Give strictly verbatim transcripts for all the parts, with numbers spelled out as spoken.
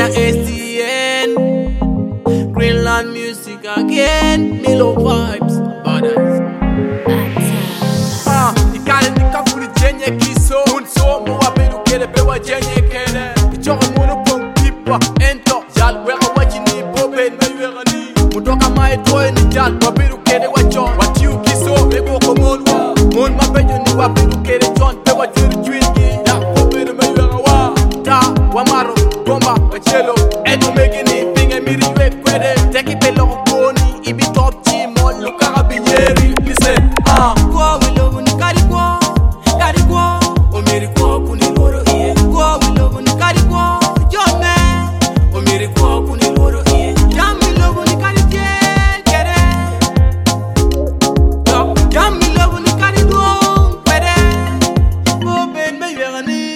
a S T N, Greenland music again, Milo vibes, brothers. Ah, ikale nikafuri jenye kiso, unso muwa bilu kele bewa jenye kele. Ichoko mono pong pipa, ento, jal weka wachi ni bobe mayuera ni. Mutoka mae toe ni jal, wabilu kele wachon, wachiu kiso, bego komonwa. Mon mabejo ni wabilu kele chon, bewa jiru chwingi, ya bobe mayuera wa. Ta, wamaro, gomba, wachelo, edo megini, pinge miri yue kwede. Teki pelo koni, ibi top chi, mon lukara binyeri, listen, ah. Kwa wilo ni kari kwa, kari kwa, omiri kwa kuni loro iye. Kwa wilo ni kari kwa, jome, omiri kwa kuni loro iye. Jami lobo ni kari je, kere. Yo, jami lobo ni kari duong, kwede. Boben me yuerani.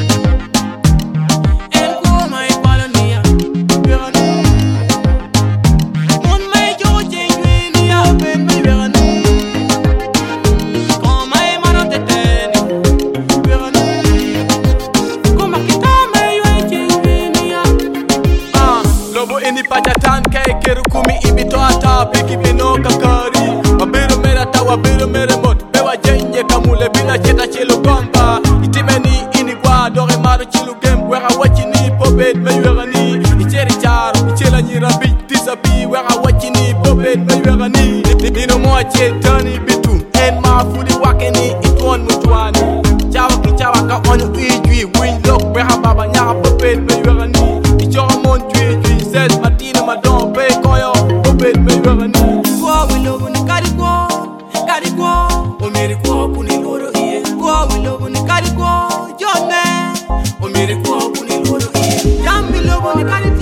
En kwa mai palonia, yuerani. Mon mai jo jengwe ni ya, ben me yuerani. Kwa mai mano teteni, yuerani. Kuma kita me yue jengwe ni ya. Ah, lobo ini pajatan kay keru kumi ibito ata peki bino kakari. Wabiru mera ta wabiru mere mot, bewa jenye kamule bina cheta chilo gomba. Itimeni ini gwa dore maro chilo game, wera wachini pobet me yuerani. Icheri charo, ichela nyirabi, tisabi, wera wachini pobet me yuerani. Nino moa chetani bitu, en ma fudi wakeni itwon mutwani. Chawa kichawa ka onyo ijwi, win look, wera baba nyaka pobet me yuerani. Ichoro mon jwi jwi, ses matine madon pe koyo, pobet me yuerani. Kwa wilo ni kari kwa, kari kwa, omiri kwa kuni loro iye. Kwa wilo ni kari kwa, jone, omiri kwa kuni loro iye. Jambi lobo ni kari